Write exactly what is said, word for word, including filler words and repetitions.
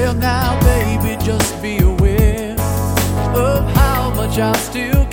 Well now, baby, just be aware of how much I still